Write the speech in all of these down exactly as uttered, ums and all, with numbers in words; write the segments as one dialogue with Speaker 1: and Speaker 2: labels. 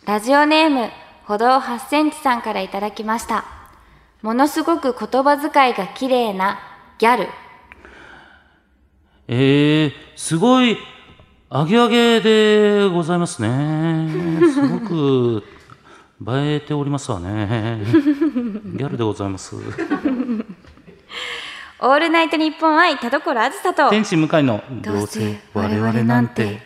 Speaker 1: ラジオネーム歩道はちセンチさんからいただきました。ものすごく言葉遣いが綺麗なギャル。
Speaker 2: えー、すごいアゲアゲでございますね。すごく映えておりますわね。ギャルでございます。
Speaker 1: オールナイトニッポン愛田所あずさと
Speaker 2: 天使向かいの
Speaker 1: どうせ我々なんて。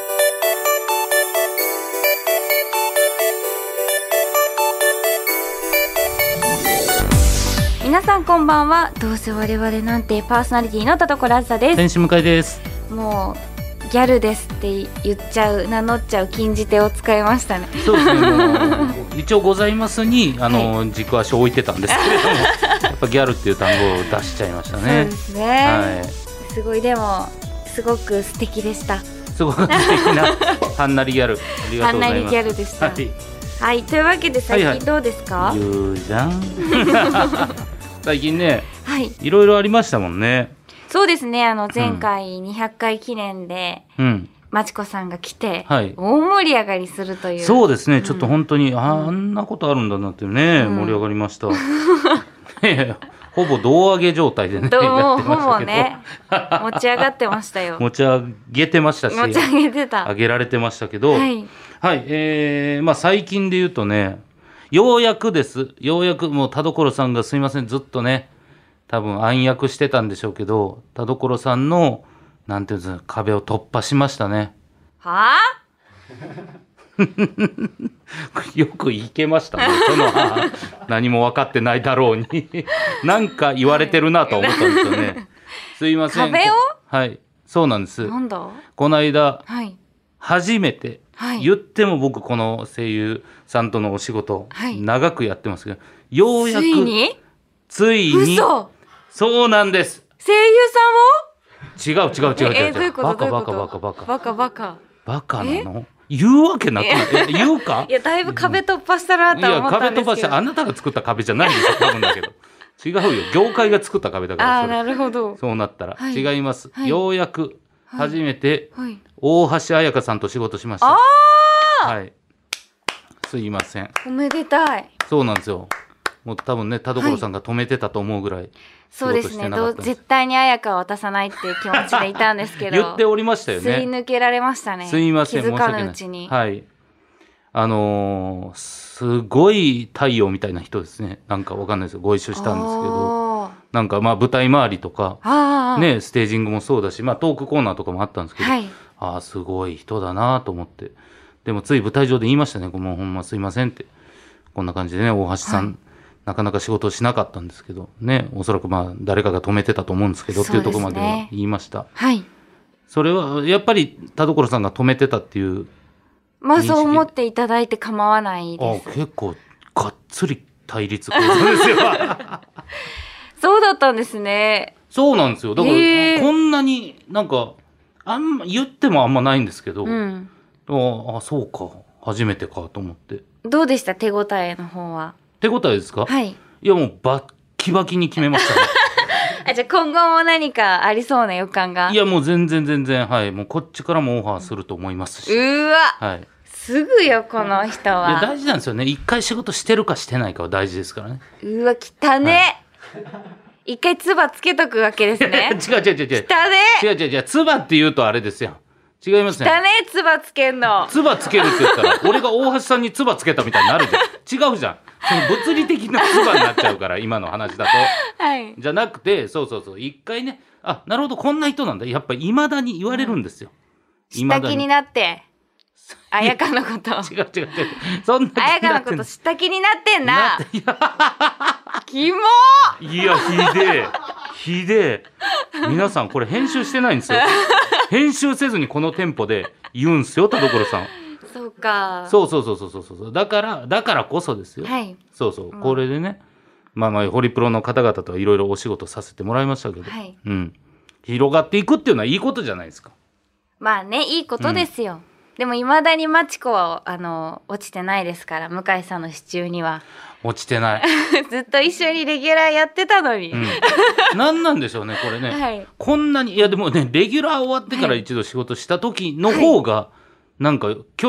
Speaker 1: 皆さんこんばんは。どうせ我々なんてパーソナリティの田所あずさです。
Speaker 2: 天使向かいです。
Speaker 1: もうギャルですって言っちゃう、名乗っちゃう禁じ手を使いましたね。
Speaker 2: そうですね。もう一応ございますにあの、はい、軸足を置いてたんですけれどもやっぱギャルっていう単語を出しちゃいましたね。
Speaker 1: そうですね、はい、すごい。でもすごく素敵でした。す
Speaker 2: ごく素敵なはんなりギャル、ありがとうございます。はんなり
Speaker 1: ギャルでした。はい、はい、というわけで最近どうですか？
Speaker 2: はいはい、言うじゃん最近ね、
Speaker 1: はい、
Speaker 2: いろいろありましたもんね。
Speaker 1: そうですね。あの前回にひゃっかい記念で、うん、まちこさんが来て、はい、大盛り上がりするという。
Speaker 2: そうですね、うん、ちょっと本当に あ, あんなことあるんだなってね、うん、盛り上がりましたほぼ胴上げ状態でね、
Speaker 1: やってましたけど、ほぼね持ち上がってましたよ。
Speaker 2: 持ち上げてましたし、
Speaker 1: 持ち上げてた、
Speaker 2: 上げられてましたけど、はい、はい、えーまあ、最近で言うとね、ようやくですようやくもう田所さんがすいませんずっとね多分暗躍してたんでしょうけど、田所さんのなんていうんですか、壁を突破しましたね。
Speaker 1: はあ
Speaker 2: よくいけましたね。その何も分かってないだろうになんか言われてるなと思ったんですよね。すいません。
Speaker 1: 壁を、
Speaker 2: はい、そうなんです。
Speaker 1: なんだ
Speaker 2: この間、
Speaker 1: はい、
Speaker 2: 初めて、はい、言っても僕この声優さんとのお仕事、はい、長くやってますけど、ようやく
Speaker 1: ついに
Speaker 2: ついに
Speaker 1: 嘘、
Speaker 2: そうなんです。
Speaker 1: 声優さんを
Speaker 2: 違う違う違う違う違う、
Speaker 1: バカ
Speaker 2: バカバカバカ
Speaker 1: バカバカ
Speaker 2: バカなの言うわけなくない？言うか？
Speaker 1: いや、だいぶ壁突破したなとは思ったんですけど。いや、壁突破した、
Speaker 2: あなたが作った壁じゃないんですよ、多分だけど。違うよ、業界が作った壁だから。
Speaker 1: あ、なるほど。
Speaker 2: そうなったら、はい、違います、はい、ようやく初めて、はい、大橋彩香さんと仕事しました。
Speaker 1: あ
Speaker 2: あ、はい、すいません。
Speaker 1: おめでたい。
Speaker 2: そうなんですよ。もう多分ね、田所さんが止めてたと思うぐらい、はい、
Speaker 1: そうですね。ど絶対に彩香は渡さないっていう気持ちでいたんですけど
Speaker 2: 言っておりましたよね。
Speaker 1: すり抜けられましたね。
Speaker 2: すいません、
Speaker 1: 気づかぬうちに。
Speaker 2: はい、あのー、すごい太陽みたいな人ですね。なんかわかんないですよ、ご一緒したんですけど、なんかまあ舞台周りとかね、ステージングもそうだし、まあトークコーナーとかもあったんですけど、はい、ああすごい人だなと思って、でもつい舞台上で言いましたね。もうほんますいませんって、こんな感じでね、大橋さん、はい、なかなか仕事をしなかったんですけどね、おそらくまあ誰かが止めてたと思うんですけど、っていうところまでは言いました。
Speaker 1: はい。
Speaker 2: それはやっぱり田所さんが止めてたっていう、
Speaker 1: まあそう思っていただいて構わないです。
Speaker 2: あ、結構がっつり対立構造ですよ
Speaker 1: そうだったんですね。
Speaker 2: そうなんですよ。だからこんなになんかあんま言ってもあんまないんですけど、うん、ああそうか、初めてかと思って。ど
Speaker 1: うでした、手応えの方は？
Speaker 2: 手応えですか？
Speaker 1: はい。
Speaker 2: いやもうバッキバキに決めましたね
Speaker 1: あ、じゃあ今後も何かありそうな予感が？
Speaker 2: いやもう全然全然、はい、もうこっちからもオファーすると思いますし。
Speaker 1: うわ、
Speaker 2: はい、
Speaker 1: すぐよこの人は。
Speaker 2: いや大事なんですよね。一回仕事してるかしてないかは大事ですからね。
Speaker 1: うわ汚ね、はい、一回唾つけとくわけですね。
Speaker 2: 違う違う違う違う、
Speaker 1: 汚ね、
Speaker 2: 違う違う違う、唾って言うとあれですよ、違いますね。
Speaker 1: 汚ね、唾つけんの。
Speaker 2: 唾つけるって言ったら俺が大橋さんに唾つけたみたいになるじゃん。違うじゃん、その物理的な唾になっちゃうから今の話だと、
Speaker 1: はい、
Speaker 2: じゃなくて、そうそうそう、一回ね、あ、なるほどこんな人なんだ、やっぱりいまだに言われるんですよ、
Speaker 1: うん、下気になって彩香のこと
Speaker 2: 違う違う違う、そんな
Speaker 1: 彩香のこと下気になってんな。キモ
Speaker 2: いや、ひでえひでえ、皆さんこれ編集してないんですよ編集せずにこのテンポで言うんすよ、田所さん。
Speaker 1: そうか、
Speaker 2: そうそうそうそうそうそう、だからだからこそですよ、
Speaker 1: はい、
Speaker 2: そうそう、うん、これでね、まあまあホリプロの方々とはいろいろお仕事させてもらいましたけど、はい、うん、広がっていくっていうのはいいことじゃないですか。
Speaker 1: まあね、いいことですよ、うん、でもいまだにマチコはあの落ちてないですから、向井さんの支柱には
Speaker 2: 落ちてない
Speaker 1: ずっと一緒にレギュラーやってたのに、うん、
Speaker 2: 何なんでしょうねこれね、はい、こんなに、いやでもね、レギュラー終わってから一度仕事した時の方が、はい、なんか距離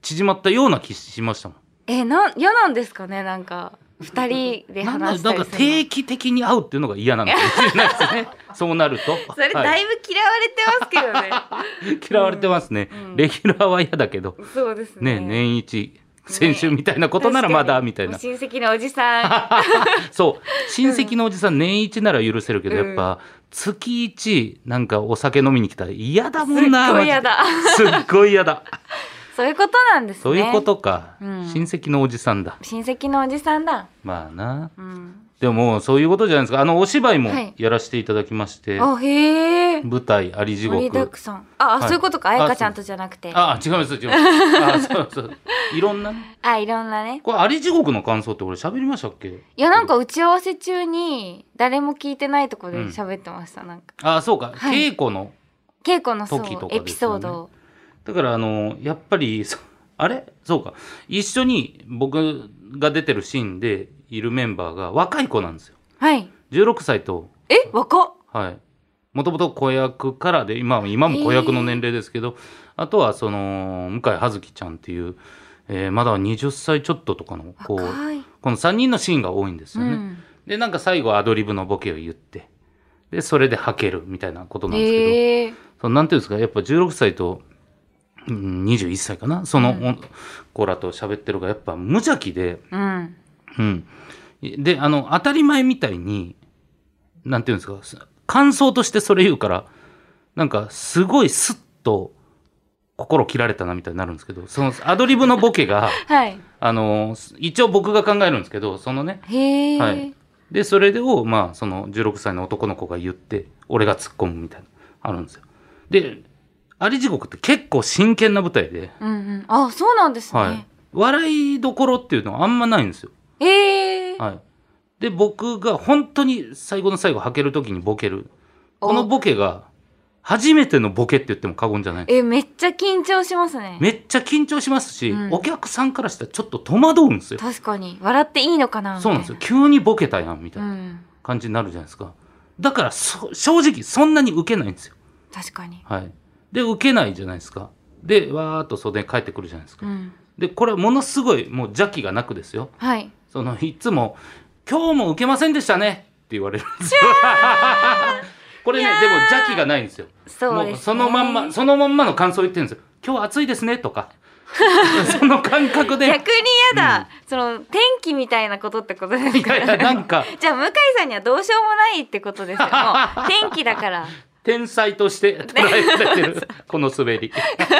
Speaker 2: 縮まったような気しましたもん。
Speaker 1: えな嫌なんですかね、なんか二人で話したりするの。
Speaker 2: なんか定期的に会うっていうのが嫌なのかもしれないですねそうなると
Speaker 1: それだいぶ嫌われてますけどね、
Speaker 2: はい、嫌われてますね、うん、レギュラーは嫌だけど、
Speaker 1: そうですね、
Speaker 2: ね年一先週みたいなことならまだみたいな、
Speaker 1: 親戚のおじさん
Speaker 2: そう親戚のおじさん年一なら許せるけど、うん、やっぱ月一なんかお酒飲みに来たら嫌だもんな。
Speaker 1: すっごい嫌だ
Speaker 2: すっごい嫌だ
Speaker 1: そういうことなんですね。
Speaker 2: そういうことか、うん、親戚のおじさんだ。
Speaker 1: 親戚のおじさんだ。
Speaker 2: まあな、うん、でももうそういうことじゃないですか。あのお芝居もやらせていただきまして、
Speaker 1: はい、あへー、
Speaker 2: 舞台あり地獄、
Speaker 1: 盛りだくさん。あ、はい、そういうことか。彩香ちゃんとじゃなくて。
Speaker 2: あ違います違いますあそうそういろんなね、
Speaker 1: あいろんなね。
Speaker 2: これあり地獄の感想って俺喋りましたっけ。
Speaker 1: いやなんか打ち合わせ中に誰も聞いてないところで喋ってました、うん、なんか
Speaker 2: あそうか、はい、稽古の
Speaker 1: 稽古の
Speaker 2: 時とかですよね、
Speaker 1: エピソード
Speaker 2: だからあのやっぱりあれそうか一緒に僕が出てるシーンでいるメンバーが若い子なんですよ。
Speaker 1: はい
Speaker 2: じゅうろくさいと。
Speaker 1: え若っ。
Speaker 2: はいもともと子役からで 今, 今も子役の年齢ですけど、あとはその向井葉月ちゃんっていう、えー、まだははたちちょっととかのこうこのさんにんのシーンが多いんですよね、うん、でなんか最後アドリブのボケを言ってでそれではけるみたいなことなんですけど、えー、そのなんていうんですかやっぱじゅうろくさいとにじゅういっさいかなその、うん、子らと喋ってるがやっぱ無邪気で、うんうん、であの当たり前みたいになんていうんですか感想としてそれ言うからなんかすごいスッと心切られたなみたいになるんですけど、そのアドリブのボケが、はい、あの一応僕が考えるんですけどそのね
Speaker 1: へ、はい、
Speaker 2: でそれをまあそのじゅうろくさいの男の子が言って俺が突っ込むみたいなあるんですよ。であり地獄って結構真剣な舞台で、
Speaker 1: うんうん、あそうなんですね、はい、
Speaker 2: 笑いどころっていうのはあんまないんですよ。
Speaker 1: へー、
Speaker 2: はい、で僕が本当に最後の最後はける時にボケるこのボケが初めてのボケって言っても過言じゃない。
Speaker 1: えめっちゃ緊張しますね。
Speaker 2: めっちゃ緊張しますし、うん、お客さんからしたらちょっと戸惑うんですよ。
Speaker 1: 確かに笑っていいのかなみたいな。
Speaker 2: そうなんですよ急にボケたやんみたいな感じになるじゃないですか。だから正直そんなに受けないんですよ。
Speaker 1: 確かに、
Speaker 2: はい、で受けないじゃないですか。でわーっと袖に帰ってくるじゃないですか、うん、でこれものすごいもう邪気がなくですよ、
Speaker 1: はい、
Speaker 2: そのいつも今日も受けませんでしたねって言われるんですよこれねでも邪気がないんですよ。
Speaker 1: そうですね、
Speaker 2: もうそのまんまそのまんまの感想言ってるんですよ。今日暑いですねとかその感覚で
Speaker 1: 逆に嫌だ、うん、その天気みたいなことってことですか。
Speaker 2: いやいやなんか
Speaker 1: じゃあ向井さんにはどうしようもないってことですよ。もう天気だから
Speaker 2: 天才として捉えられてるこの滑りい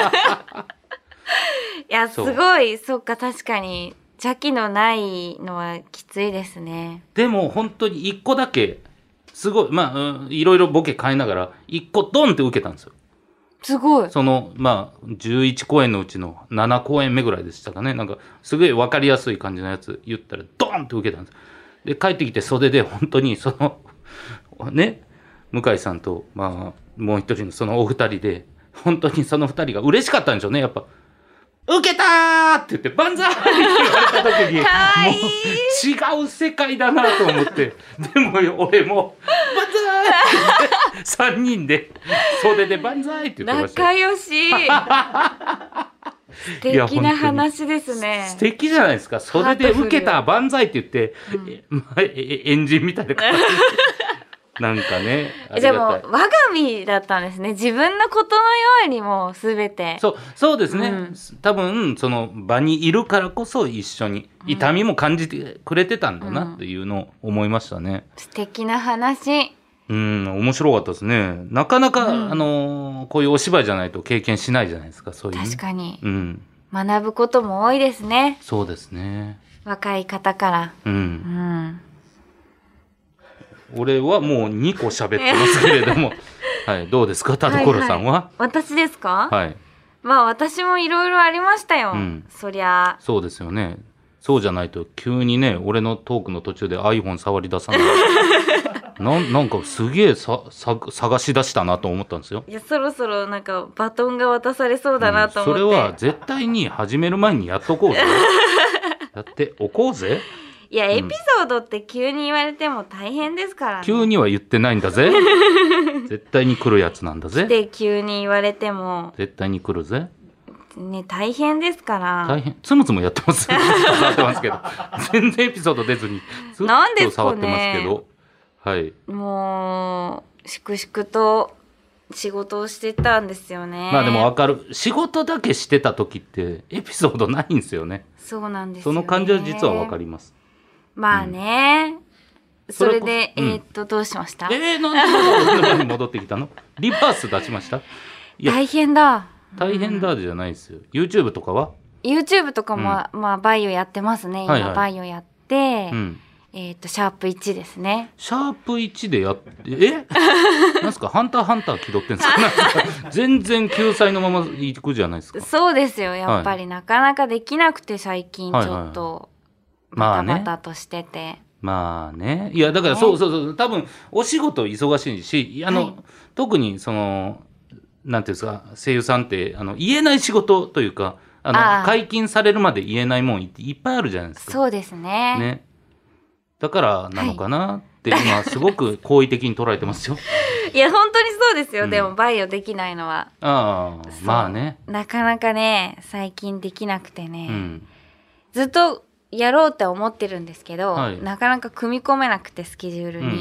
Speaker 1: やすごいそっか確かに邪気のないのはきついですね。
Speaker 2: でも本当に一個だけすごいまあ、うん、いろいろボケ変えながら一個ドンって受けたんですよ。
Speaker 1: すごい。
Speaker 2: そのまあじゅういちこうえんのうちのななこうえんめぐらいでしたかね。なんかすごい分かりやすい感じのやつ言ったらドンって受けたんです。で帰ってきて袖で本当にそのね向井さんとまあもう一人のそのお二人で本当にその二人が嬉しかったんでしょうねやっぱ。受けたーって言って万歳って言われた時にもう違う世界だなと思ってでも俺も万歳ってさんにんで袖で万歳って言ってました。
Speaker 1: 仲良し素敵な話ですね。
Speaker 2: 素敵じゃないですか。袖で受けた万歳って言って、うんまあ、エンジンみたいな感じなんかね
Speaker 1: じゃあもう我が身だったんですね。自分のことのようにもう全て
Speaker 2: そうそうですね、うん、多分その場にいるからこそ一緒に痛みも感じてくれてたんだなっていうのを思いましたね、うん、
Speaker 1: 素敵な話。
Speaker 2: うん面白かったですね。なかなか、うん、あのこういうお芝居じゃないと経験しないじゃないですかそういう、ね、
Speaker 1: 確かに、
Speaker 2: うん、
Speaker 1: 学ぶことも多いですね。
Speaker 2: そうですね
Speaker 1: 若い方から
Speaker 2: うん、うん俺はもうにこ喋ってますけれども、はい、どうですか田所さんは。はいはい、
Speaker 1: 私ですか。
Speaker 2: はい。
Speaker 1: まあ私もいろいろありましたよ、うん、そりゃ
Speaker 2: そうですよね。そうじゃないと急にね俺のトークの途中で iPhone 触り出さないな, なんかすげえささ探し出したなと思ったんですよ。
Speaker 1: いやそろそろなんかバトンが渡されそうだなと思って、
Speaker 2: うん、それは絶対に始める前にやっとこうぜやっておこうぜ。
Speaker 1: いやエピソードって急に言われても大変ですからね、うん、
Speaker 2: 急には言ってないんだぜ絶対に来るやつなんだぜ。
Speaker 1: で急に言われても
Speaker 2: 絶対に来るぜ。
Speaker 1: ね、大変ですから
Speaker 2: 大変つむつむやってます触ってますけど全然エピソード出ずにずっと触ってますけど、はい、
Speaker 1: もう粛々と仕事をしてたんですよね。
Speaker 2: まあでも分かる、仕事だけしてた時ってエピソードないんですよね。
Speaker 1: そうなんですよね。
Speaker 2: その感じは実は分かります。
Speaker 1: まあね、うん、それで
Speaker 2: それ、うん、
Speaker 1: えー、っとどうしました？
Speaker 2: えー、なんで戻ってきたの？リバース出しました？いや
Speaker 1: 大変だ
Speaker 2: 大変だじゃないですよ。 YouTube とかは
Speaker 1: YouTube とかも、うん、まあバイオやってますね今、はいはい、バイオやって、うん、えー、っとシャープいちですね。
Speaker 2: シャープいちでやってえなんすかハンターハンター気取ってんですか？全然救済のままいくじゃないですか。
Speaker 1: そうですよやっぱり、はい、なかなかできなくて最近ちょっとバタバタとしてて、はいはい、
Speaker 2: まあね、いやだからそうそうそう多分お仕事忙しいしあの、はい、特にそのなんていうんですか声優さんってあの言えない仕事というかあのあ解禁されるまで言えないもんいっぱいあるじゃないですか。
Speaker 1: そうです ね,
Speaker 2: ねだからなのかなって今すごく好意的に捉えてますよ。
Speaker 1: いや本当にそうですよ、うん、でもバイオできないのは
Speaker 2: あまあね
Speaker 1: なかなかね最近できなくてね、うん、ずっとやろうって思ってるんですけど、はい、なかなか組み込めなくてスケジュールに、うん、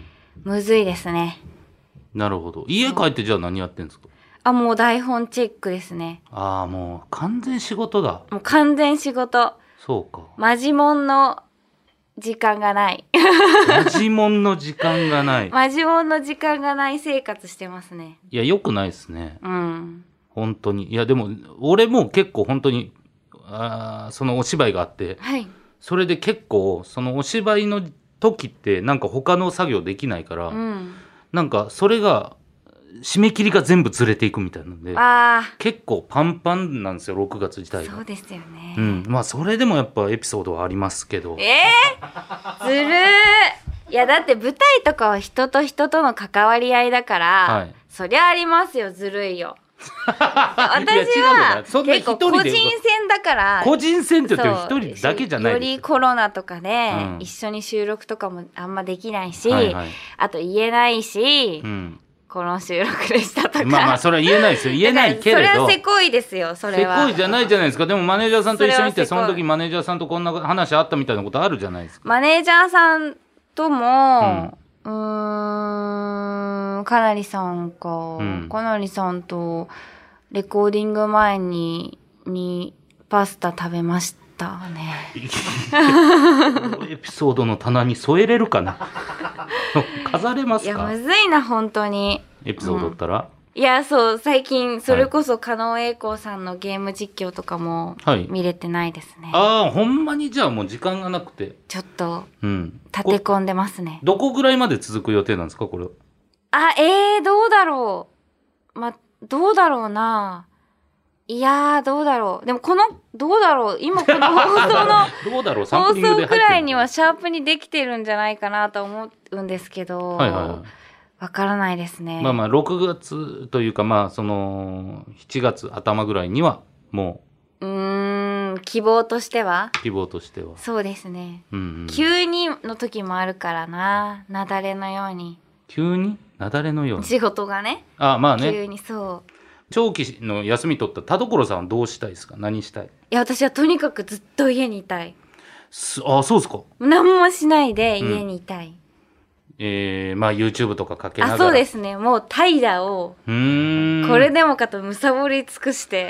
Speaker 1: むずいですね。
Speaker 2: なるほど。家帰ってじゃあ何やってんですか？
Speaker 1: あもう台本チェックですね。
Speaker 2: ああもう完全仕事だ。
Speaker 1: もう完全仕事。
Speaker 2: そうか。
Speaker 1: マジモンの時間がない
Speaker 2: マジモンの時間がない
Speaker 1: マジモンの時間がない生活してますね。
Speaker 2: いやよくないですね。
Speaker 1: うん
Speaker 2: 本当に。いやでも俺も結構本当にあそのお芝居があって、
Speaker 1: はい、
Speaker 2: それで結構そのお芝居の時ってなんか他の作業できないから、うん、なんかそれが締め切りが全部ずれていくみたいなので結構パンパンなんですよろくがつ自体が。
Speaker 1: そうですよね、
Speaker 2: うん、まあそれでもやっぱエピソードはありますけど。
Speaker 1: えー、ずるーいやだって舞台とかは人と人との関わり合いだから、はい、そりゃありますよ。ずるいよ私は結構個人戦だから
Speaker 2: 個人戦って言って一人だけじゃない
Speaker 1: よりコロナとかで一緒に収録とかもあんまできないし、うんはいはい、あと言えないし、うん、この収録でしたとか
Speaker 2: まあまあそれは言えないですよ。言えないけれど
Speaker 1: それはせこいですよ。それは
Speaker 2: せこいじゃないじゃないですか。でもマネージャーさんと一緒にいて そ, その時マネージャーさんとこんな話あったみたいなことあるじゃないですか。
Speaker 1: マネージャーさんとも、うん、うーんかなりさんか、うん、かなりさんとレコーディング前ににパスタ食べましたね
Speaker 2: エピソードの棚に添えれるかな飾れますか？
Speaker 1: いやむずいな本当に。
Speaker 2: エピソードだったら、
Speaker 1: うん、いやそう最近それこそ加納栄光さんのゲーム実況とかも見れてないですね、
Speaker 2: はい、ああほんまに。じゃあもう時間がなくて
Speaker 1: ちょっと立て込んでますね、
Speaker 2: うん、どこぐらいまで続く予定なんですかこれ？
Speaker 1: あえー、どうだろうまどうだろうないやーどうだろうでもこのどうだろう今この放送の
Speaker 2: どうだろう
Speaker 1: 放送くらいにはシャープにできてるんじゃないかなと思うんですけど、はいはいはい、わからないですね。
Speaker 2: まあまあろくがつというかまあそのしちがつ頭ぐらいにはも
Speaker 1: ううーん希望としては
Speaker 2: 希望としては
Speaker 1: そうですね、
Speaker 2: うんうん、
Speaker 1: 急にの時もあるからな雪崩のように
Speaker 2: 急に雪崩のように
Speaker 1: 仕事がね
Speaker 2: あまあね
Speaker 1: 急にそう
Speaker 2: 長期の休み取った田所さんはどうしたいですか？何したい？い
Speaker 1: や私はとにかくずっと家にいたい。
Speaker 2: あそうですか。
Speaker 1: 何もしないで家にいたい、うん
Speaker 2: えー、まあ YouTube とかかけながら
Speaker 1: あそうですねもう怠惰をうーんこれでもかとむさぼり尽くして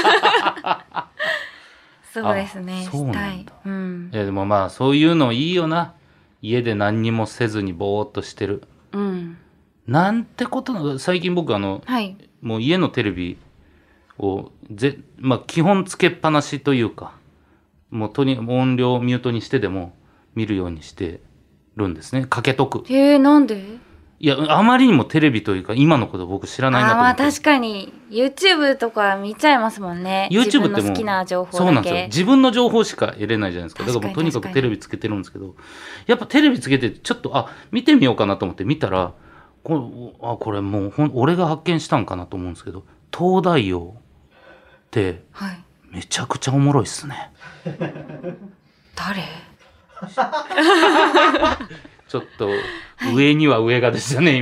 Speaker 1: そうですね
Speaker 2: そうなんだ、
Speaker 1: したい、うん、
Speaker 2: いやでもまあそういうのいいよな。家で何にもせずにぼーっとしてる、
Speaker 1: うん、
Speaker 2: なんてことな最近僕あの、
Speaker 1: はい、
Speaker 2: もう家のテレビをぜ、まあ、基本つけっぱなしというかもうとに音量ミュートにしてでも見るようにしてるんですね。かけとく。
Speaker 1: へえなんで？
Speaker 2: いやあまりにもテレビというか今のこと僕知らないなと思って。
Speaker 1: あまあ確かに YouTube とか見ちゃいますもんね。
Speaker 2: YouTube ってもう
Speaker 1: 自分の好きな情報だけ
Speaker 2: そうなんですよ。自分の情報しか得れないじゃないですか。だからもうとにかくテレビつけてるんですけどやっぱテレビつけてちょっとあ見てみようかなと思って見たらこれあこれもうほん俺が発見したんかなと思うんですけど東大王ってめちゃくちゃおもろいっすね、はい、
Speaker 1: 誰
Speaker 2: ちょっと上には上がですよね今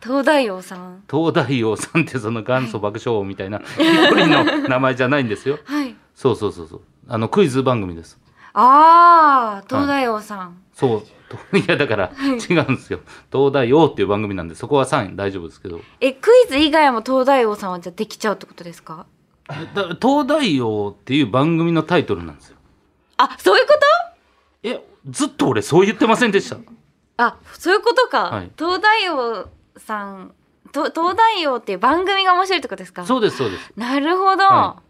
Speaker 1: 東大王さん。
Speaker 2: 東大王さんってその元祖爆笑王みたいな一人の名前じゃないんですよ。
Speaker 1: はい。
Speaker 2: そうそうそうそう。あのクイズ番組です。
Speaker 1: ああ、東大王さん。はい、
Speaker 2: そう。いやだから違うんですよ。東大王っていう番組なんでそこはさん大丈夫ですけど。
Speaker 1: え、クイズ以外も東大王さんはじゃあできちゃうってことですか？
Speaker 2: だ東大王っていう番組のタイトルなんですよ。
Speaker 1: あ、そういうこと？
Speaker 2: え、ずっと俺そう言ってませんでした？
Speaker 1: あ、そういうことか。はい、東大王さん、と東大王っていう番組が面白いってことですか？
Speaker 2: そうですそうです。
Speaker 1: なるほど。
Speaker 2: はい、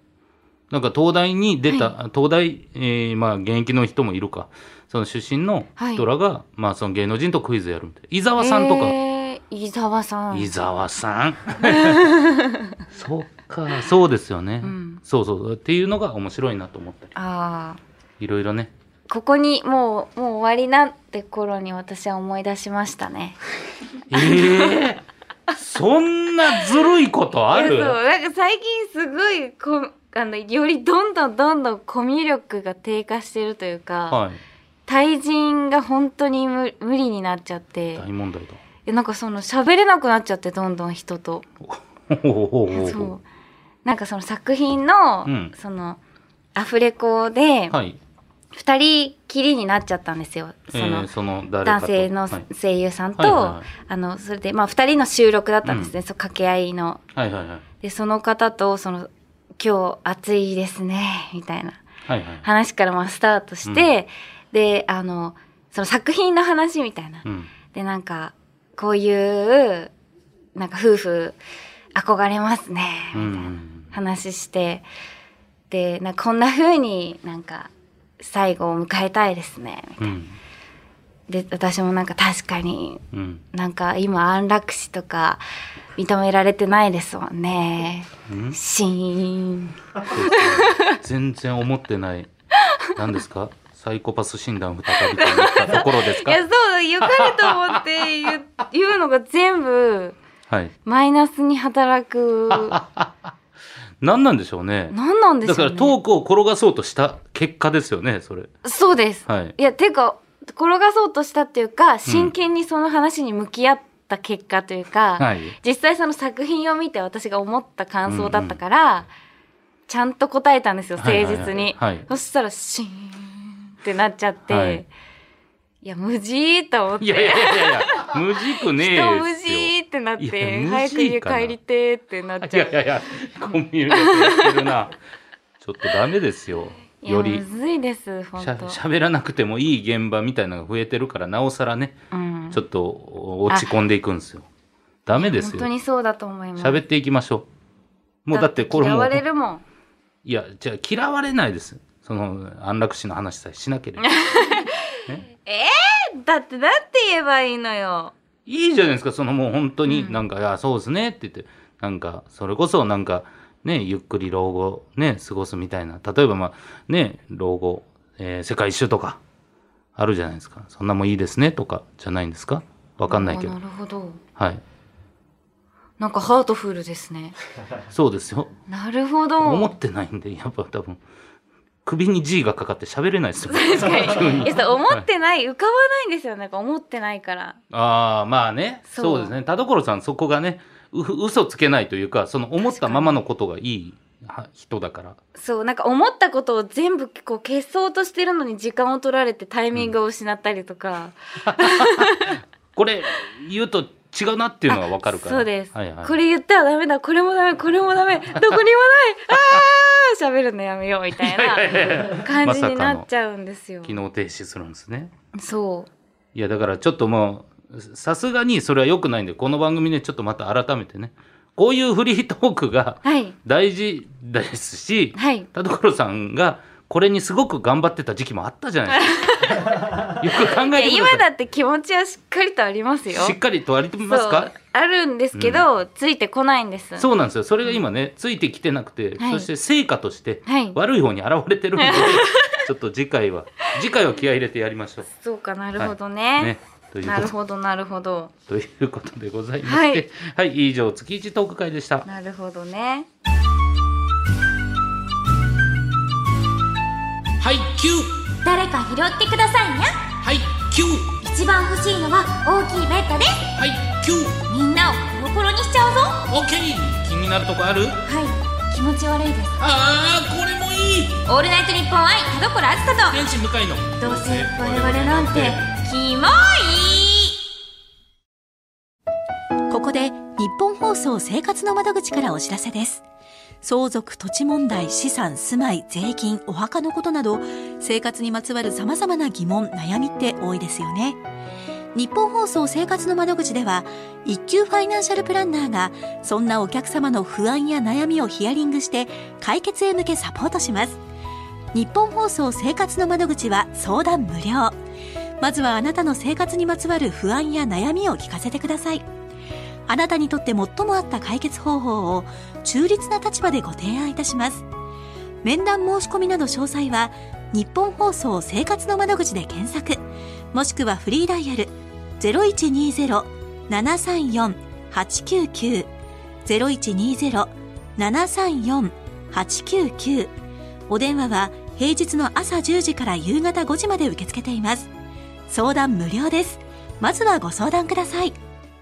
Speaker 2: なんか東大に出た、はい、東大、えー、まあ現役の人もいるか、その出身の人らが、はい、まあその芸能人とクイズやるみたいな。伊沢さんとか。
Speaker 1: えー、伊沢さん。
Speaker 2: 伊沢さん。そっか、そうですよね、うん。そうそうっていうのが面白いなと思ったり。ああ。いろいろね。
Speaker 1: ここにもうもう終わりなって頃に私は思い出しましたね。
Speaker 2: ええー、そんなずるいことある？
Speaker 1: そうなんか最近すごいこあのよりどんどんどんどんコミュ力が低下してるというか、はい、対人が本当に 無, 無理になっちゃって、
Speaker 2: 大問題だ。
Speaker 1: えなんかその喋れなくなっちゃってどんどん人と。そうなんかその作品の、うん、そのアフレコで。はいふたりきりになっちゃったんですよ。その、えー、その男性の声優さんと、はいはいはい、あのそれでまあふたりの収録だったんですね。うん、そう掛け合いの、はいはいはい。でその方とその今日暑いですねみたいな話からまあスタートして、うん、であのその作品の話みたいな、うん、でなんかこういうなんか夫婦憧れますねみたいな話して、うん、でなんかこんな風になんか最後を迎えたいですねみたいな、うん、で私もなんか確かに、うん、なんか今安楽死とか認められてないですもんね、うん、シーン
Speaker 2: 全然思ってない何ですかサイコパス診断再びといったところですか？
Speaker 1: いやそう良かれと思って言う、言うのが全部、はい、マイナスに働く
Speaker 2: 何なんでしょうね。
Speaker 1: 何なんでしょうね。
Speaker 2: だからトークを転がそうとした結果ですよね、それ。
Speaker 1: そうです。はい。いや、ていうか、転がそうとしたっていうか、真剣にその話に向き合った結果というか、うんはい、実際その作品を見て私が思った感想だったから、うんうん、ちゃんと答えたんですよ、誠実に。はいはいはいはい、そしたら、シーンってなっちゃって、はいいや、無事ーと思って。
Speaker 2: いやいやいやいや、無事くねえよ。
Speaker 1: 人無事ーってなって、早く家帰りてーってなっちゃう。
Speaker 2: いやいやいや、コミュ力してるな。ちょっとダメですよ。より。
Speaker 1: むずいです、本当。
Speaker 2: しゃべらなくてもいい現場みたいなのが増えてるから、なおさらね、うん、ちょっと落ち込んでいくんですよ。ダメですよ。
Speaker 1: 本当にそうだと思います。
Speaker 2: 喋っていきましょう。もうだってこれも。
Speaker 1: 嫌われるもん。
Speaker 2: いや、じゃあ嫌われないです。その安楽死の話さえしなければ。
Speaker 1: えー、だってなんて言えばいいのよ。
Speaker 2: いいじゃないですか。そのもう本当になんか、うん、いやそうですねって言ってなんかそれこそなんかねゆっくり老後ね過ごすみたいな、例えばまあね老後、えー、世界一周とかあるじゃないですか。そんなもいいですねとかじゃないんですか。わかんないけど。
Speaker 1: なるほど。
Speaker 2: はい。
Speaker 1: なんかハートフルですね。
Speaker 2: そうですよ。
Speaker 1: なるほど。
Speaker 2: 思ってないんでやっぱ多分。首に G がかかって喋れないですよ。
Speaker 1: 確かに。いや思ってない、浮かばないんですよ。なんか思ってないから。
Speaker 2: ああまあね。そう、そうですね。田所さんそこがね、う嘘つけないというか、その思ったままのことがいい人だから。
Speaker 1: そうなんか思ったことを全部こう消そうとしてるのに時間を取られてタイミングを失ったりとか。うん、
Speaker 2: これ言うと違うなっていうのが分かるから。
Speaker 1: そうです、はいはい。これ言ったらダメだ、これもダメ、これもダメ、どこにもない。ああ。喋るのやめようみたいな感じになっちゃうんですよ。
Speaker 2: ま、機能停止するんですね。
Speaker 1: そう。
Speaker 2: いやだからちょっともうさすがにそれは良くないんで、この番組でちょっとまた改めてね、こういうフリートークが大事ですし、はい、田所さんがこれにすごく頑張ってた時期もあったじゃないですか。よく考えてください。
Speaker 1: 今だって気持ちはしっかりとありますよ。
Speaker 2: しっかりとありますか？
Speaker 1: あるんですけど、うん、ついてこないんです。
Speaker 2: そうなんですよ。それが今ねついてきてなくて、はい、そして成果として悪い方に現れてるので、はい、ちょっと次回は次回は気合い入れてやりましょう。
Speaker 1: そうか、なるほどね。はいねなるほどなるほど。
Speaker 2: ということでございまして、はい、はい、以上月一トーク会でした。
Speaker 1: なるほどね。
Speaker 2: はいキュー。
Speaker 3: 誰か拾ってくださいにゃ。
Speaker 2: はいキュー。
Speaker 3: 一
Speaker 1: 一番欲しいのは大きいベッドです。
Speaker 2: はい、キュー。
Speaker 1: みんなをコロコロにしちゃうぞ。
Speaker 2: オッケー。気になるとこある？
Speaker 1: はい、気持ち悪いです。
Speaker 2: あー、これもいい。
Speaker 1: オールナイトニッポン愛田所あずさと
Speaker 2: 天使向かいの
Speaker 1: どうせ我々なんてキモい。
Speaker 3: ここで日本放送生活の窓口からお知らせです。相続、土地問題、資産、住まい、税金、お墓のことなど生活にまつわる様々な疑問、悩みって多いですよね。日本放送生活の窓口では一級ファイナンシャルプランナーがそんなお客様の不安や悩みをヒアリングして解決へ向けサポートします。日本放送生活の窓口は相談無料。まずはあなたの生活にまつわる不安や悩みを聞かせてください。あなたにとって最も合った解決方法を中立な立場でご提案いたします。面談申し込みなど詳細は日本放送生活の窓口で検索、もしくはフリーダイヤル ゼロいちにゼロ ななさんよん はちきゅうきゅう ゼロいちにゼロ ななさんよん はちきゅうきゅう。お電話は平日の朝じゅうじから夕方ごじまで受け付けています。相談無料です。まずはご相談ください。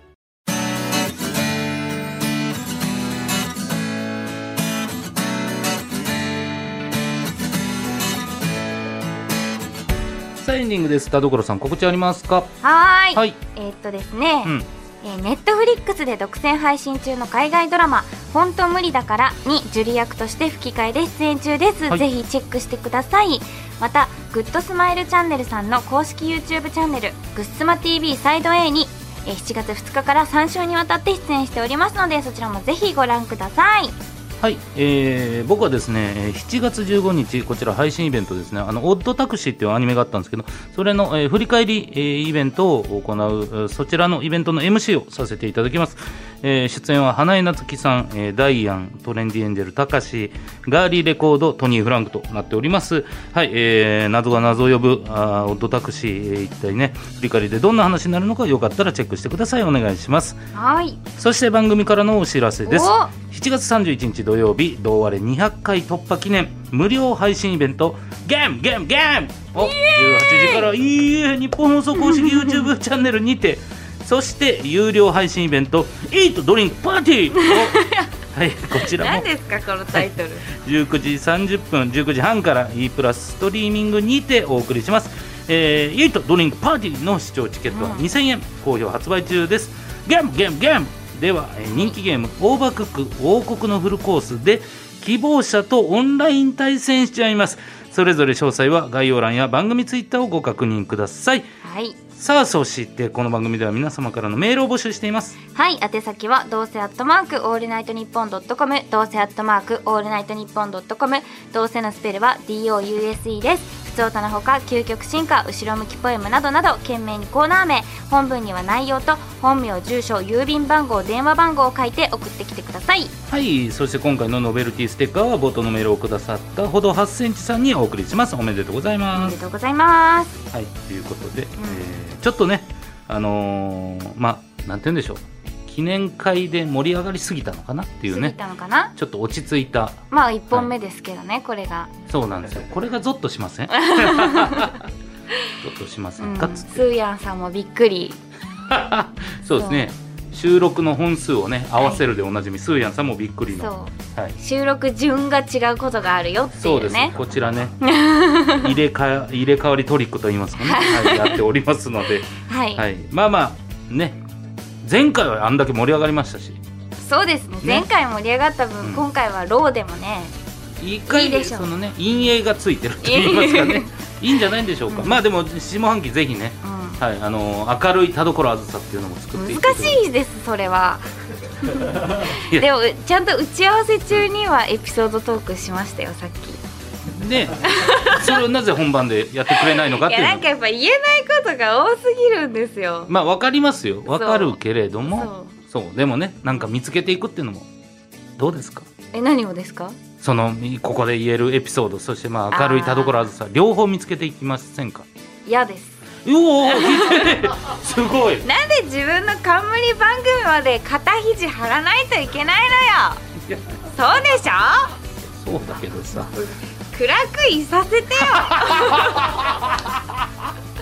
Speaker 2: エンディングです。田所さん、告知ありますか？
Speaker 1: はーい、
Speaker 2: はい、
Speaker 1: えー、っとですね、
Speaker 2: うん
Speaker 1: えー、ネットフリックスで独占配信中の海外ドラマ本当無理だからにジュリ役として吹き替えで出演中です、はい、ぜひチェックしてください。またグッドスマイルチャンネルさんの公式 YouTube チャンネルグッスマ ティーブイ サイド A に、えー、しちがつふつかからさん週にわたって出演しておりますので、そちらもぜひご覧ください。
Speaker 2: はい、えー、僕はですねしちがつじゅうごにちこちら配信イベントですね、あのオッドタクシーっていうアニメがあったんですけど、それの、えー、振り返り、えー、イベントを行うそちらのイベントの エムシー をさせていただきます。えー、出演は花江夏樹さん、えー、ダイアン、トレンディエンジェル、たかし、ガーリーレコード、トニー・フランクとなっております。はい、えー、謎が謎を呼ぶあオッドタクシー、えー、一体ね振り返りでどんな話になるのかよかったらチェックしてください。お願いします。
Speaker 1: はい。
Speaker 2: そして番組からのお知らせです。しちがつさんじゅういちにち土曜日、同割れにひゃっかい突破記念無料配信イベントゲームゲームゲームをじゅうはちじからいい日本放送公式 YouTube チャンネルにて、そして有料配信イベントイートドリンクパーティーをはい、こちらも
Speaker 1: 何ですかこのタイトル、はい、
Speaker 2: じゅうくじさんじゅっぷんじゅうくじはんから E プラスストリーミングにてお送りします。えー、イートドリンクパーティーの視聴チケットはにせんえん、好評発売中です。ゲームゲームゲームでは、えー、人気ゲームオーバークック王国のフルコースで希望者とオンライン対戦しちゃいます。それぞれ詳細は概要欄や番組ツイッターをご確認ください。
Speaker 1: はい。
Speaker 2: さあ、そしてこの番組では皆様からのメールを募集しています。
Speaker 1: はい、宛先はどうせアットマークオールナイトニッポンドットコム、どうせアットマークオールナイトニッポンドットコム、どうせのスペルは ディーオーユーエスイー です。普通歌のほか究極進化、後ろ向きポエムなどなど懸命にコーナー名、本文には内容と本名、住所、郵便番号、電話番号を書いて送ってきてください。
Speaker 2: はい、そして今回のノベルティステッカーは冒頭のメールをくださったほどはちセンチさんにお送りします。おめでとうございます。
Speaker 1: おめでとうございます。
Speaker 2: はい、ということで、うん、えー、ちょっとねあのー、まあなんて言うんでしょう、記念会で盛り上がりすぎたのかなっていうね、
Speaker 1: 過ぎたのかな、
Speaker 2: ちょっと落ち着いた、
Speaker 1: まあいっぽんめですけどね、はい、これが
Speaker 2: そうなんですよ。これがゾッとしませんゾッとしませんか、うん、つって
Speaker 1: スーヤンさんもびっくり
Speaker 2: そうですね、収録の本数をね合わせるでおなじみ、はい、スーヤンさんもびっくりの、
Speaker 1: そう、はい、収録順が違うことがあるよっていうね。
Speaker 2: そうです、こちらね入れか入れ替わりトリックと言いますかね、はい、やっておりますので、
Speaker 1: はいはい、
Speaker 2: まあまあね、前回はあんだけ盛り上がりましたし、
Speaker 1: そうです ね, ね前回盛り上がった分、うん、今回はローでもね
Speaker 2: いい回でそのね陰影がついてると言いますかねいいんじゃないんでしょうか、うん、まあでも下半期ぜひね、うん、はい、あの明るい田所あずさっていうのも作っていって、
Speaker 1: 難しいですそれはでもちゃんと打ち合わせ中にはエピソードトークしましたよさっき
Speaker 2: ね、それをなぜ本番でやってくれないのかっていうの
Speaker 1: いやなんかやっぱ言えないことが多すぎるんですよ。
Speaker 2: まあ分かりますよ、分かるけれども、そう、そうでもね、なんか見つけていくっていうのもどうですか。
Speaker 1: え、何をですか。その
Speaker 2: ここで言えるエピソード、そしてまあ明るい田所あずさ、両方見つけていきませんか。
Speaker 1: 嫌です。
Speaker 2: うおーすごい
Speaker 1: なんで自分の冠番組まで肩肘張らないといけないのよ。そうでしょ。
Speaker 2: そうだけどさ、
Speaker 1: 暗くいさせてよ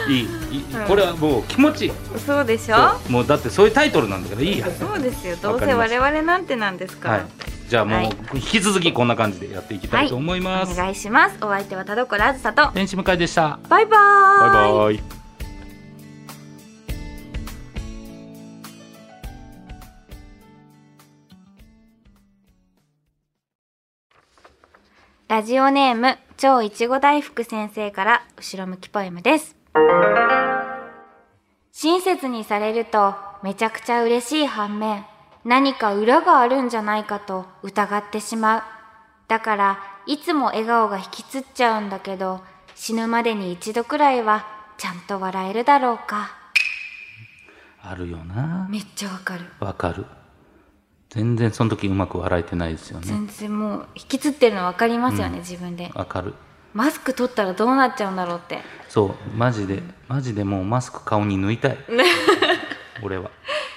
Speaker 2: いいいい、うん、これはもう気持ちいい。
Speaker 1: そうでしょ。
Speaker 2: もうだってそういうタイトルなんだからいいや。
Speaker 1: そうですよ、どうせ我々なんてなんですから、はい、
Speaker 2: じゃあもう引き続きこんな感じでやっていきたいと思います、
Speaker 1: はい、お願いします。お相手は田所あずさと
Speaker 2: 天使向井でした。
Speaker 1: バイバーイ。
Speaker 2: バイバイ。
Speaker 1: ラジオネーム超いちご大福先生から後ろ向きポエムです。親切にされるとめちゃくちゃ嬉しい反面、何か裏があるんじゃないかと疑ってしまう。だからいつも笑顔が引きつっちゃうんだけど、死ぬまでに一度くらいはちゃんと笑えるだろうか。
Speaker 2: あるよな。
Speaker 1: めっちゃわかる。
Speaker 2: わかる。全然その時うまく笑えてないですよね。
Speaker 1: 全然もう引きつってるの分かりますよね、うん、自分で。
Speaker 2: わかる。
Speaker 1: マスク取ったらどうなっちゃうんだろうって。
Speaker 2: そうマジでマジでもうマスク顔に抜いたい俺は。